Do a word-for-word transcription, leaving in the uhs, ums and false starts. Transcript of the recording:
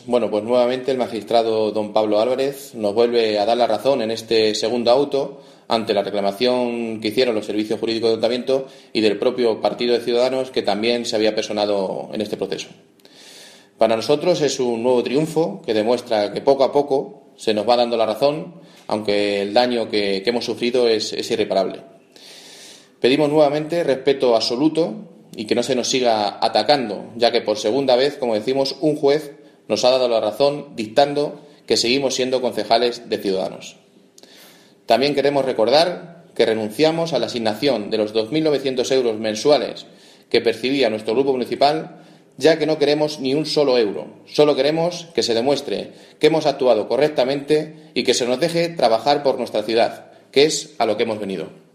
Bueno, pues nuevamente el magistrado don Pablo Álvarez nos vuelve a dar la razón en este segundo auto ante la reclamación que hicieron los servicios jurídicos del Ayuntamiento y del propio Partido de Ciudadanos, que también se había personado en este proceso. Para nosotros es un nuevo triunfo que demuestra que poco a poco se nos va dando la razón, aunque el daño que, que hemos sufrido es, es irreparable. Pedimos nuevamente respeto absoluto y que no se nos siga atacando, ya que por segunda vez, como decimos, un juez nos ha dado la razón dictando que seguimos siendo concejales de Ciudadanos. También queremos recordar que renunciamos a la asignación de los dos mil novecientos euros mensuales que percibía nuestro grupo municipal, ya que no queremos ni un solo euro. Solo queremos que se demuestre que hemos actuado correctamente y que se nos deje trabajar por nuestra ciudad, que es a lo que hemos venido.